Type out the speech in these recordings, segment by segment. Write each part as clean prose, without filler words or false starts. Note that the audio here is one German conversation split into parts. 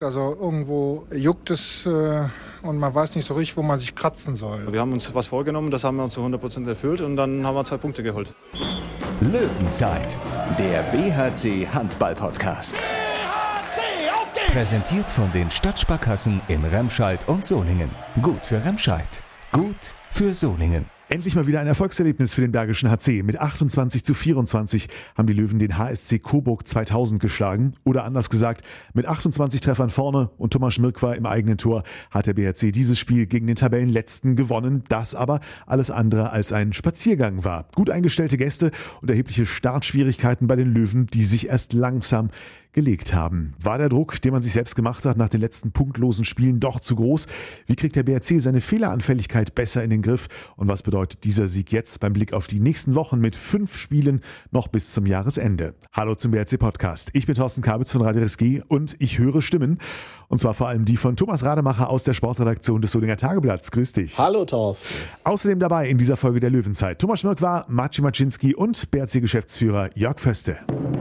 Also irgendwo juckt es und man weiß nicht so richtig, wo man sich kratzen soll. Wir haben uns was vorgenommen, das haben wir uns zu 100% erfüllt und dann haben wir 2 Punkte geholt. Löwenzeit, der BHC Handball-Podcast. BHC, auf geht's! Präsentiert von den Stadtsparkassen in Remscheid und Solingen. Gut für Remscheid, gut für Solingen. Endlich mal wieder ein Erfolgserlebnis für den Bergischen HC. Mit 28:24 haben die Löwen den HSC Coburg 2000 geschlagen. Oder anders gesagt, mit 28 Treffern vorne und Thomas Schmirk im eigenen Tor hat der BHC dieses Spiel gegen den Tabellenletzten gewonnen. Das aber alles andere als ein Spaziergang war. Gut eingestellte Gäste und erhebliche Startschwierigkeiten bei den Löwen, die sich erst langsam gelegt haben. War der Druck, den man sich selbst gemacht hat nach den letzten punktlosen Spielen, doch zu groß? Wie kriegt der BHC seine Fehleranfälligkeit besser in den Griff? Und was bedeutet dieser Sieg jetzt beim Blick auf die nächsten Wochen mit 5 Spielen noch bis zum Jahresende? Hallo zum BHC Podcast. Ich bin Thorsten Kabitz von Radio RSG und ich höre Stimmen. Und zwar vor allem die von Thomas Rademacher aus der Sportredaktion des Solinger Tageblatts. Grüß dich. Hallo Thorsten. Außerdem dabei in dieser Folge der Löwenzeit Thomas Schmirk, Maciej Maczynski und BHC-Geschäftsführer Jörg Föste.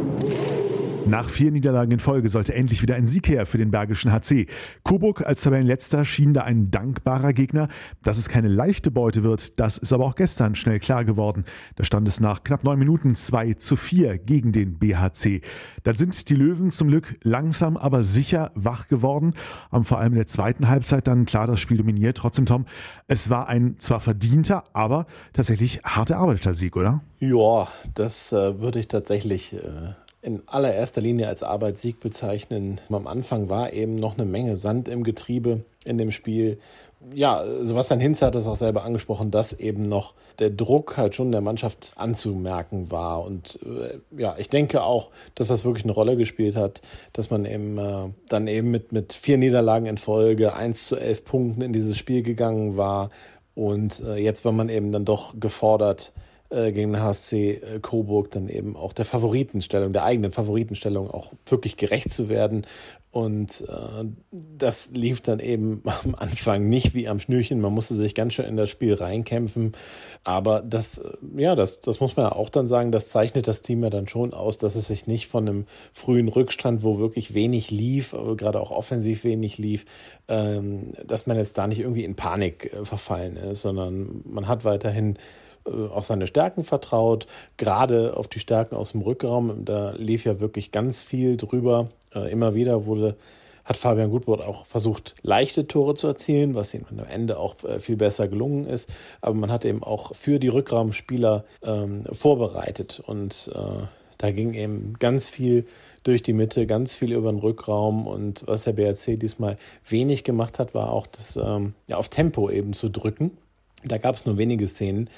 Nach 4 Niederlagen in Folge sollte endlich wieder ein Sieg her für den Bergischen HC. Coburg als Tabellenletzter schien da ein dankbarer Gegner. Dass es keine leichte Beute wird, das ist aber auch gestern schnell klar geworden. Da stand es nach knapp 9 Minuten 2:4 gegen den BHC. Dann sind die Löwen zum Glück langsam, aber sicher wach geworden. Haben vor allem in der zweiten Halbzeit dann klar das Spiel dominiert. Trotzdem, Tom, es war ein zwar verdienter, aber tatsächlich hart erarbeiteter Sieg, oder? Ja, das würde ich tatsächlich in allererster Linie als Arbeitssieg bezeichnen. Am Anfang war eben noch eine Menge Sand im Getriebe in dem Spiel. Ja, Sebastian Hinz hat das auch selber angesprochen, dass eben noch der Druck halt schon der Mannschaft anzumerken war. Und ja, ich denke auch, dass das wirklich eine Rolle gespielt hat, dass man eben dann eben mit 4 Niederlagen in Folge 1:11 Punkten in dieses Spiel gegangen war. Und jetzt war man eben dann doch gefordert, gegen den HSC Coburg dann eben auch der eigenen Favoritenstellung auch wirklich gerecht zu werden. Und das lief dann eben am Anfang nicht wie am Schnürchen. Man musste sich ganz schön in das Spiel reinkämpfen. Aber das muss man ja auch dann sagen, das zeichnet das Team ja dann schon aus, dass es sich nicht von einem frühen Rückstand, wo wirklich wenig lief, gerade auch offensiv wenig lief, dass man jetzt da nicht irgendwie in Panik verfallen ist, sondern man hat weiterhin auf seine Stärken vertraut, gerade auf die Stärken aus dem Rückraum. Da lief ja wirklich ganz viel drüber. Immer wieder hat Fabian Gutbrot auch versucht, leichte Tore zu erzielen, was ihm am Ende auch viel besser gelungen ist. Aber man hat eben auch für die Rückraumspieler vorbereitet. Und da ging eben ganz viel durch die Mitte, ganz viel über den Rückraum. Und was der BHC diesmal wenig gemacht hat, war auch das auf Tempo eben zu drücken. Da gab es nur wenige Szenen,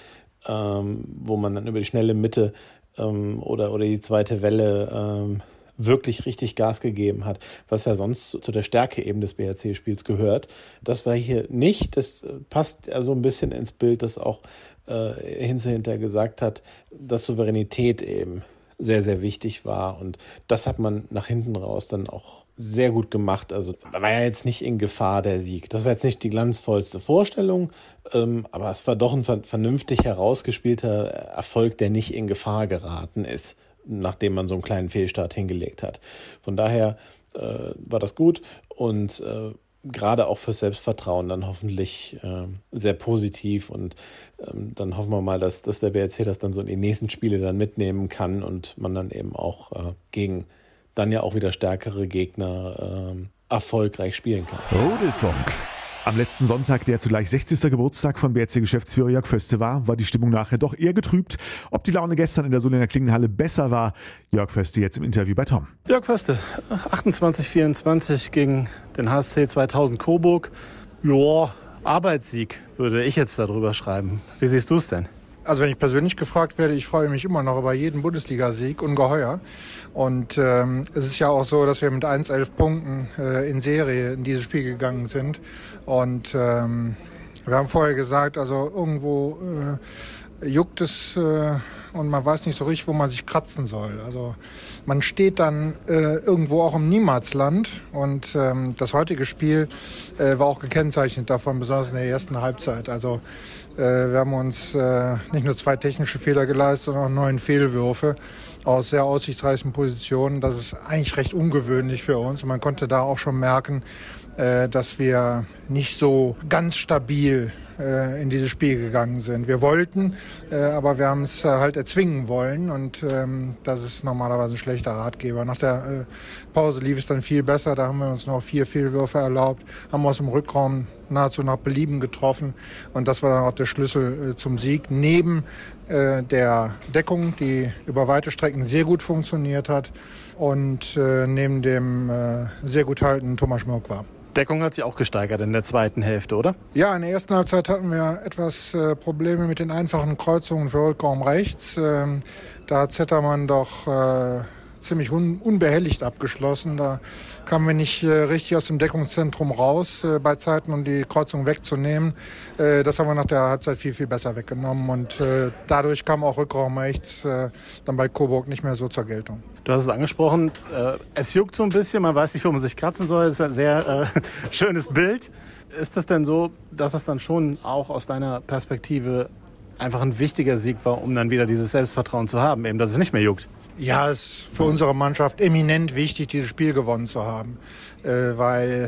wo man dann über die schnelle Mitte oder die zweite Welle wirklich richtig Gas gegeben hat, was ja sonst zu der Stärke eben des BHC-Spiels gehört. Das war hier nicht. Das passt also ein bisschen ins Bild, das auch Hinze hinterher gesagt hat, dass Souveränität eben sehr, sehr wichtig war. Und das hat man nach hinten raus dann auch sehr gut gemacht. Also da war ja jetzt nicht in Gefahr der Sieg. Das war jetzt nicht die glanzvollste Vorstellung, aber es war doch ein vernünftig herausgespielter Erfolg, der nicht in Gefahr geraten ist, nachdem man so einen kleinen Fehlstart hingelegt hat. Von daher war das gut und gerade auch fürs Selbstvertrauen dann hoffentlich sehr positiv. Und dann hoffen wir mal, dass der BHC das dann so in die nächsten Spiele dann mitnehmen kann und man dann eben auch gegen dann ja auch wieder stärkere Gegner erfolgreich spielen kann. Rudelfunk. Am letzten Sonntag, der zugleich 60. Geburtstag von BHC-Geschäftsführer Jörg Föste war die Stimmung nachher doch eher getrübt. Ob die Laune gestern in der Solinger Klingenhalle besser war, Jörg Föste jetzt im Interview bei Tom. Jörg Föste, 28:24 gegen den HSC 2000 Coburg. Ja, Arbeitssieg würde ich jetzt darüber schreiben. Wie siehst du es denn? Also wenn ich persönlich gefragt werde, ich freue mich immer noch über jeden Bundesligasieg, ungeheuer. Und es ist ja auch so, dass wir mit 1:11 Punkten in Serie in dieses Spiel gegangen sind. Und wir haben vorher gesagt, also irgendwo juckt es und man weiß nicht so richtig, wo man sich kratzen soll. Also man steht dann irgendwo auch im Niemalsland und das heutige Spiel war auch gekennzeichnet davon, besonders in der ersten Halbzeit. Also wir haben uns nicht nur 2 technische Fehler geleistet, sondern auch 9 Fehlwürfe. aus sehr aussichtsreichen Positionen. Das ist eigentlich recht ungewöhnlich für uns. Und man konnte da auch schon merken, dass wir nicht so ganz stabil in dieses Spiel gegangen sind. Wir wollten, aber wir haben es halt erzwingen wollen und das ist normalerweise ein schlechter Ratgeber. Nach der Pause lief es dann viel besser, da haben wir uns noch 4 Fehlwürfe erlaubt, haben aus dem Rückraum nahezu nach Belieben getroffen und das war dann auch der Schlüssel zum Sieg. Neben der Deckung, die über weite Strecken sehr gut funktioniert hat und neben dem sehr gut haltenden Thomas Mirkwa. Deckung hat sich auch gesteigert in der zweiten Hälfte, oder? Ja, in der ersten Halbzeit hatten wir etwas Probleme mit den einfachen Kreuzungen für Rückraum rechts. Da hat Zettermann doch ziemlich unbehelligt abgeschlossen. Da kamen wir nicht richtig aus dem Deckungszentrum raus bei Zeiten, um die Kreuzung wegzunehmen. Das haben wir nach der Halbzeit viel, viel besser weggenommen und dadurch kam auch Rückraum rechts dann bei Coburg nicht mehr so zur Geltung. Du hast es angesprochen, es juckt so ein bisschen, man weiß nicht, wo man sich kratzen soll. Das ist ein sehr schönes Bild. Ist das denn so, dass es dann schon auch aus deiner Perspektive einfach ein wichtiger Sieg war, um dann wieder dieses Selbstvertrauen zu haben, eben, dass es nicht mehr juckt? Ja, es ist für unsere Mannschaft eminent wichtig, dieses Spiel gewonnen zu haben. Weil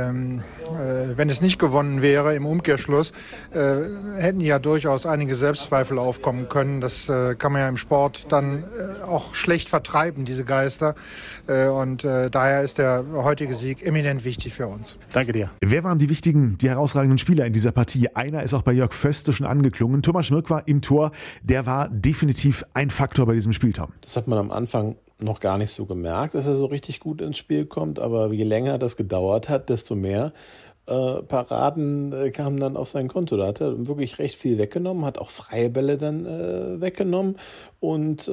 wenn es nicht gewonnen wäre, im Umkehrschluss, hätten ja durchaus einige Selbstzweifel aufkommen können. Das kann man ja im Sport dann auch schlecht vertreiben, diese Geister. Und daher ist der heutige Sieg eminent wichtig für uns. Danke dir. Wer waren die herausragenden Spieler in dieser Partie? Einer ist auch bei Jörg Föste schon angeklungen. Thomas Mirkwa im Tor, der war definitiv ein Faktor bei diesem Spiel, Tom. Das hat man am Anfang noch gar nicht so gemerkt, dass er so richtig gut ins Spiel kommt, aber je länger das gedauert hat, desto mehr Paraden kamen dann auf sein Konto. Da hat er wirklich recht viel weggenommen, hat auch freie Bälle dann weggenommen und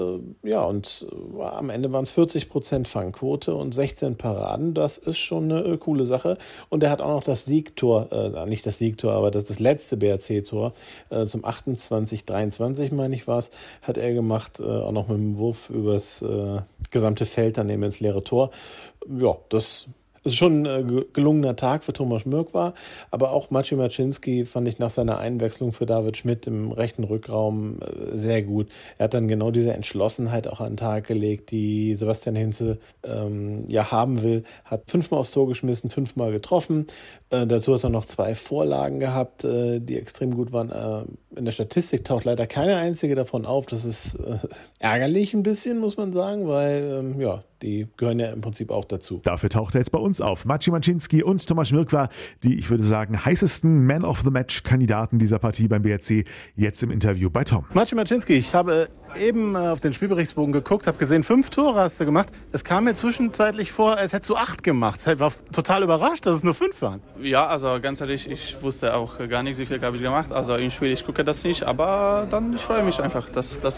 am Ende waren es 40% Fangquote und 16 Paraden. Das ist schon eine coole Sache. Und er hat auch noch das Siegtor, nicht das Siegtor, aber das letzte BRC-Tor zum 28-23, meine ich war es, hat er gemacht, auch noch mit einem Wurf übers gesamte Feld daneben ins leere Tor. Ja, das ist schon ein gelungener Tag für Thomas Mirkwa, aber auch Maciej Maczynski fand ich nach seiner Einwechslung für David Schmidt im rechten Rückraum sehr gut. Er hat dann genau diese Entschlossenheit auch an den Tag gelegt, die Sebastian Hinze haben will. Hat 5-mal aufs Tor geschmissen, 5-mal getroffen. Dazu hat er noch 2 Vorlagen gehabt, die extrem gut waren. In der Statistik taucht leider keine einzige davon auf. Das ist ärgerlich ein bisschen, muss man sagen, weil die gehören ja im Prinzip auch dazu. Dafür taucht er jetzt bei uns auf. Maciej Maczynski und Thomas Mirkwa, die, ich würde sagen, heißesten Man-of-the-Match-Kandidaten dieser Partie beim BRC, jetzt im Interview bei Tom. Maciej Maczynski, ich habe eben auf den Spielberichtsbogen geguckt, habe gesehen, 5 Tore hast du gemacht. Es kam mir zwischenzeitlich vor, als hättest du 8 gemacht. Ich war total überrascht, dass es nur 5 waren. Ja, also ganz ehrlich, ich wusste auch gar nicht, wie viel habe ich gemacht. Also im Spiel, ich gucke das nicht, aber dann, ich freue mich einfach.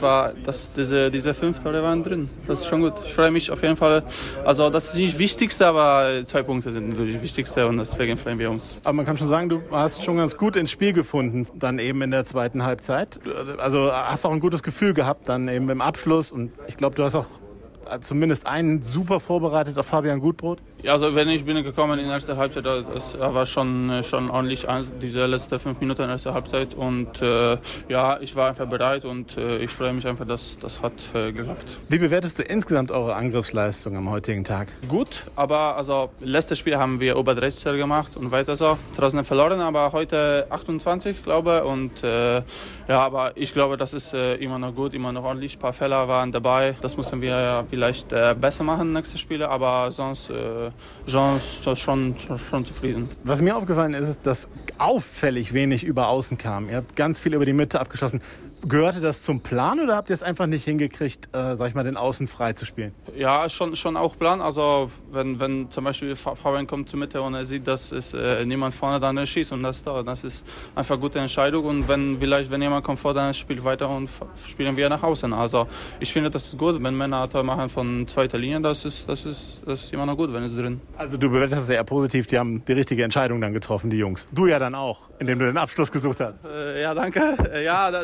Diese 5 Tore waren drin. Das ist schon gut. Ich freue mich auf jeden Fall. Also das ist nicht das Wichtigste, aber 2 Punkte sind natürlich das Wichtigste und deswegen freuen wir uns. Aber man kann schon sagen, du hast schon ganz gut ins Spiel gefunden, dann eben in der zweiten Halbzeit. Also hast auch ein gutes Gefühl gehabt, dann eben im Abschluss. Und ich glaube, du hast auch zumindest einen super vorbereitet auf Fabian Gutbrot. Ja, also wenn ich bin gekommen in der ersten Halbzeit, das war schon ordentlich, diese letzten 5 Minuten in der ersten Halbzeit und ich war einfach bereit und ich freue mich einfach, dass das hat geklappt. Wie bewertest du insgesamt eure Angriffsleistung am heutigen Tag? Gut, aber also letztes Spiel haben wir über 30 gemacht und weiter so. Draußen verloren, aber heute 28, glaube ich. Und aber ich glaube, das ist immer noch gut, immer noch ordentlich. Ein paar Fehler waren dabei. Das müssen wir ja vielleicht besser machen nächste Spiele, aber sonst schon zufrieden. Was mir aufgefallen ist, dass auffällig wenig über Außen kam. Ihr habt ganz viel über die Mitte abgeschossen. Gehörte das zum Plan oder habt ihr es einfach nicht hingekriegt, den Außen frei zu spielen? Ja, schon auch Plan. Also wenn zum Beispiel Fabian kommt zur Mitte und er sieht, dass es niemand vorne dann schießt und das ist einfach eine gute Entscheidung. Und wenn jemand kommt vor, dann spielt weiter und spielen wir nach außen. Also ich finde, das ist gut, wenn Männer Tor machen von zweiter Linie, das ist immer noch gut, wenn es drin. Also du bewertest es sehr positiv, die haben die richtige Entscheidung dann getroffen, die Jungs. Du ja dann auch, indem du den Abschluss gesucht hast. Ja, danke. Ja, das ist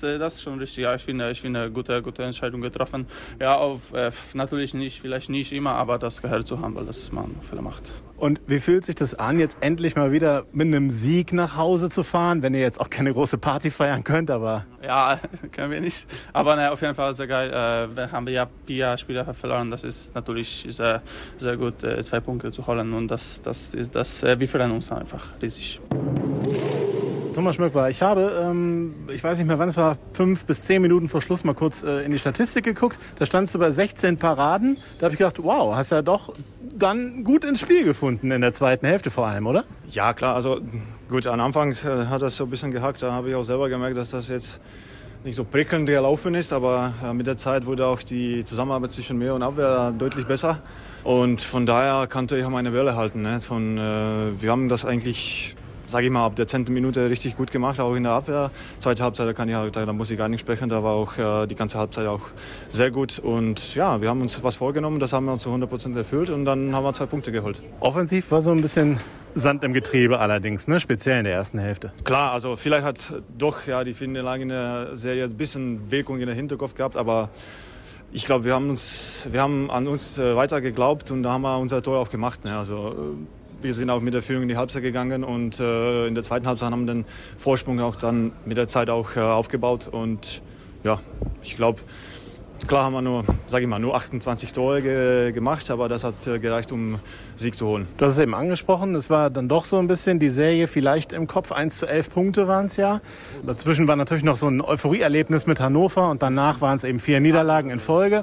ist schon richtig. Ja, ich finde eine gute Entscheidung getroffen. Ja, natürlich vielleicht nicht immer, aber das gehört zu Handball, dass man Fehler macht. Und wie fühlt sich das an, jetzt endlich mal wieder mit einem Sieg nach Hause zu fahren, wenn ihr jetzt auch keine große Party feiern könnt, aber... Ja, können wir nicht. Aber auf jeden Fall sehr geil. Wir haben ja 4 Spieler verloren. Das ist natürlich sehr, sehr gut, 2 Punkte zu holen. Und wir freuen uns einfach riesig. Thomas Schmöckwa, ich habe, ich weiß nicht mehr wann es war, 5 bis 10 Minuten vor Schluss mal kurz in die Statistik geguckt. Da standst du bei 16 Paraden. Da habe ich gedacht, wow, hast ja doch dann gut ins Spiel gefunden in der zweiten Hälfte vor allem, oder? Ja, klar. Also gut, am Anfang hat das so ein bisschen gehackt. Da habe ich auch selber gemerkt, dass das jetzt nicht so prickelnd gelaufen ist. Aber mit der Zeit wurde auch die Zusammenarbeit zwischen mir und Abwehr deutlich besser. Und von daher konnte ich auch meine Welle halten. Ne? Wir haben das eigentlich... sage ich mal, ab der 10. Minute richtig gut gemacht, auch in der Abwehr. Zweite Halbzeit, da muss ich gar nicht sprechen, da war auch die ganze Halbzeit auch sehr gut. Und ja, wir haben uns was vorgenommen, das haben wir zu 100% erfüllt und dann haben wir 2 Punkte geholt. Offensiv war so ein bisschen Sand im Getriebe allerdings, ne? Speziell in der ersten Hälfte. Klar, also vielleicht hat doch die Niederlage in der Serie ein bisschen Wirkung in der Hinterkopf gehabt, aber ich glaube, wir haben an uns weiter geglaubt und da haben wir unser Tor auch gemacht. Ne? Also, wir sind auch mit der Führung in die Halbzeit gegangen und in der zweiten Halbzeit haben wir den Vorsprung auch dann mit der Zeit auch aufgebaut. Und ja, ich glaube, klar haben wir nur 28 Tore gemacht, aber das hat gereicht, um Sieg zu holen. Du hast es eben angesprochen, es war dann doch so ein bisschen die Serie vielleicht im Kopf. 1:11 Punkte waren es ja. Dazwischen war natürlich noch so ein Euphorie-Erlebnis mit Hannover und danach waren es eben 4 Niederlagen in Folge.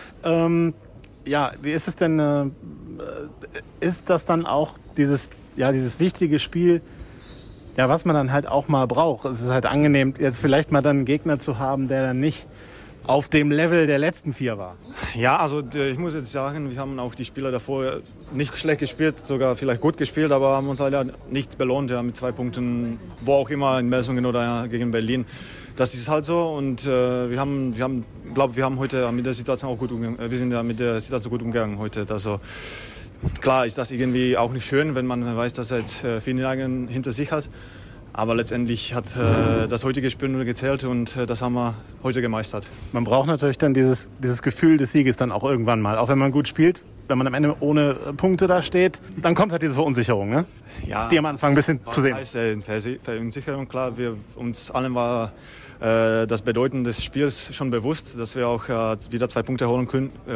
Ja, wie ist es denn, ist das dann auch dieses wichtige Spiel, ja, was man dann halt auch mal braucht? Es ist halt angenehm, jetzt vielleicht mal dann einen Gegner zu haben, der dann nicht auf dem Level der letzten 4 war. Ja, also ich muss jetzt sagen, wir haben auch die Spieler davor nicht schlecht gespielt, sogar vielleicht gut gespielt, aber haben uns leider nicht belohnt mit 2 Punkten, wo auch immer, in Melsungen oder gegen Berlin. Das ist halt so und wir haben heute mit der Situation auch wir sind ja mit der Situation gut umgegangen heute. Also klar ist das irgendwie auch nicht schön, wenn man weiß, dass er jetzt 4 Niederlagen hinter sich hat. Aber letztendlich hat das heutige Spiel nur gezählt und das haben wir heute gemeistert. Man braucht natürlich dann dieses Gefühl des Sieges dann auch irgendwann mal, auch wenn man gut spielt. Wenn man am Ende ohne Punkte da steht, dann kommt halt diese Verunsicherung, ne? Ja, die am Anfang ein bisschen zu sehen. Das heißt Verunsicherung, klar. Uns allen war das Bedeuten des Spiels schon bewusst, dass wir auch wieder 2 Punkte holen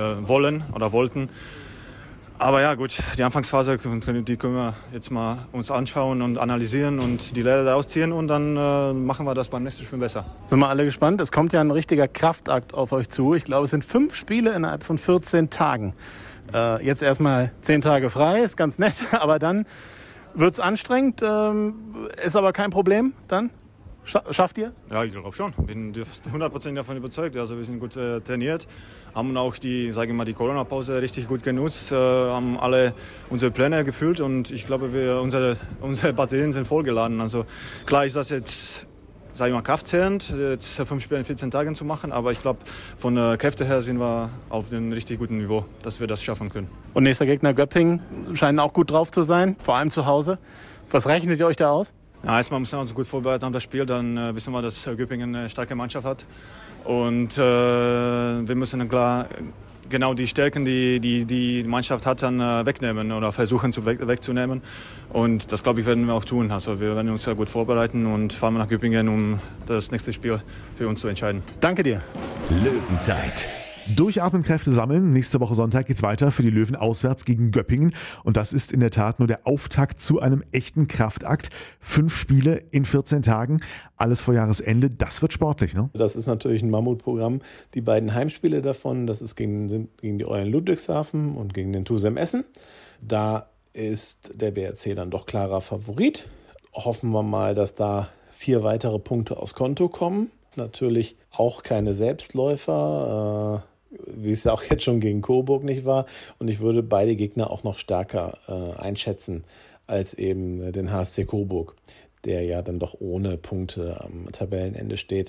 wollten. Aber ja gut, die Anfangsphase, die können wir jetzt mal uns anschauen und analysieren und die Lehre daraus ziehen und dann machen wir das beim nächsten Spiel besser. Sind wir alle gespannt? Es kommt ja ein richtiger Kraftakt auf euch zu. Ich glaube, es sind 5 Spiele innerhalb von 14 Tagen. Jetzt erstmal 10 Tage frei, ist ganz nett, aber dann wird es anstrengend, ist aber kein Problem dann? Schafft ihr? Ja, ich glaube schon. Ich bin 100% davon überzeugt. Also wir sind gut trainiert, haben auch die Corona-Pause richtig gut genutzt, haben alle unsere Pläne erfüllt und ich glaube, unsere Batterien sind vollgeladen. Also klar ist das jetzt, kraftzehrend, jetzt 5 Spiele in 14 Tagen zu machen, aber ich glaube, von der Kräfte her sind wir auf einem richtig guten Niveau, dass wir das schaffen können. Und nächster Gegner Göppingen scheinen auch gut drauf zu sein, vor allem zu Hause. Was rechnet ihr euch da aus? Ja, erstmal müssen wir uns gut vorbereiten auf das Spiel, dann wissen wir, dass Göppingen eine starke Mannschaft hat. Und wir müssen dann klar genau die Stärken, die Mannschaft hat, dann wegnehmen oder versuchen wegzunehmen. Und das, glaube ich, werden wir auch tun. Also wir werden uns sehr gut vorbereiten und fahren nach Göppingen, um das nächste Spiel für uns zu entscheiden. Danke dir. Löwenzeit. Durchatmen, Kräfte sammeln. Nächste Woche Sonntag geht's weiter für die Löwen auswärts gegen Göppingen. Und das ist in der Tat nur der Auftakt zu einem echten Kraftakt. 5 Spiele in 14 Tagen. Alles vor Jahresende. Das wird sportlich, ne? Das ist natürlich ein Mammutprogramm. Die beiden Heimspiele davon, das ist gegen die Eulen Ludwigshafen und gegen den TuSem Essen. Da ist der BRC dann doch klarer Favorit. Hoffen wir mal, dass da 4 weitere Punkte aufs Konto kommen. Natürlich auch keine Selbstläufer, wie es ja auch jetzt schon gegen Coburg nicht war. Und ich würde beide Gegner auch noch stärker einschätzen als eben den HSC Coburg, der ja dann doch ohne Punkte am Tabellenende steht.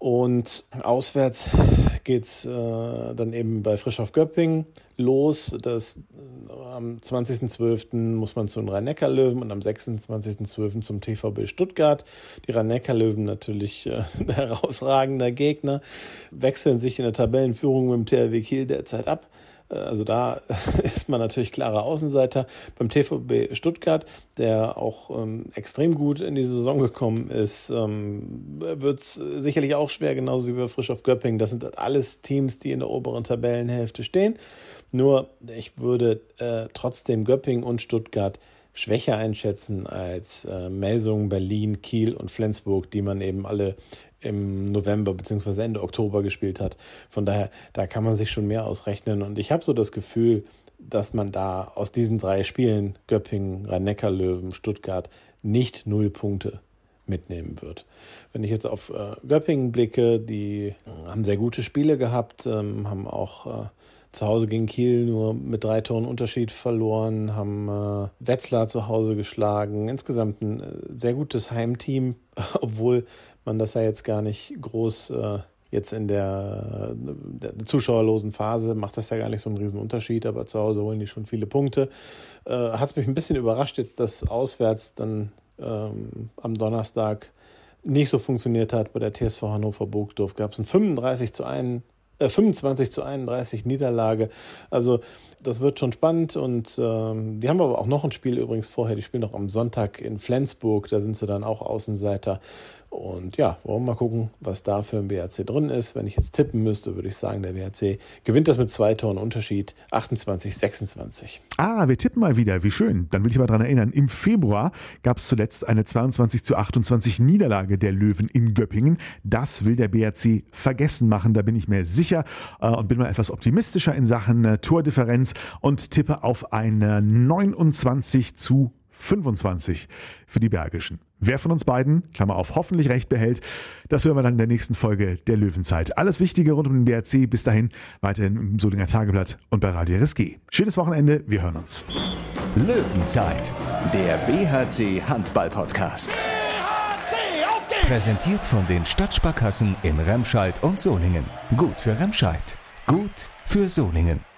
Und auswärts geht's dann eben bei Frisch auf Göppingen los. Am 20.12. muss man zu den Rhein-Neckar-Löwen und am 26.12. zum TVB Stuttgart. Die Rhein-Neckar-Löwen natürlich ein herausragender Gegner, wechseln sich in der Tabellenführung mit dem THW Kiel derzeit ab. Also da ist man natürlich klarer Außenseiter. Beim TVB Stuttgart, der auch extrem gut in die Saison gekommen ist, wird es sicherlich auch schwer, genauso wie bei Frisch auf Göppingen. Das sind alles Teams, die in der oberen Tabellenhälfte stehen. Nur ich würde trotzdem Göppingen und Stuttgart schwächer einschätzen als Melsungen, Berlin, Kiel und Flensburg, die man eben alle im November bzw. Ende Oktober gespielt hat. Von daher, da kann man sich schon mehr ausrechnen. Und ich habe so das Gefühl, dass man da aus diesen 3 Spielen, Göppingen, Rhein-Neckar-Löwen, Stuttgart, nicht 0 Punkte mitnehmen wird. Wenn ich jetzt auf Göppingen blicke, die haben sehr gute Spiele gehabt, haben auch zu Hause gegen Kiel nur mit 3 Toren Unterschied verloren, haben Wetzlar zu Hause geschlagen. Insgesamt ein sehr gutes Heimteam, obwohl man das ja jetzt gar nicht groß jetzt in der zuschauerlosen Phase macht das ja gar nicht so einen riesen Unterschied, aber zu Hause holen die schon viele Punkte. Hat es mich ein bisschen überrascht jetzt, dass auswärts dann am Donnerstag nicht so funktioniert hat. Bei der TSV Hannover Burgdorf gab es ein 25-31 Niederlage. Also das wird schon spannend und wir haben aber auch noch ein Spiel übrigens vorher. Die spielen noch am Sonntag in Flensburg. Da sind sie dann auch Außenseiter. Und ja, wollen wir mal gucken, was da für ein BHC drin ist. Wenn ich jetzt tippen müsste, würde ich sagen, der BHC gewinnt das mit 2 Toren Unterschied, 28-26. Wir tippen mal wieder, wie schön. Dann will ich mal daran erinnern, im Februar gab es zuletzt eine 22-28 Niederlage der Löwen in Göppingen. Das will der BHC vergessen machen, da bin ich mir sicher und bin mal etwas optimistischer in Sachen Tordifferenz und tippe auf eine 29-25 für die Bergischen. Wer von uns beiden, Klammer auf, hoffentlich recht behält, das hören wir dann in der nächsten Folge der Löwenzeit. Alles Wichtige rund um den BHC bis dahin weiterhin im Solinger Tageblatt und bei Radio RSG. Schönes Wochenende, wir hören uns. Löwenzeit, der BHC Handball-Podcast. BHC, auf geht's! Präsentiert von den Stadtsparkassen in Remscheid und Solingen. Gut für Remscheid, gut für Solingen.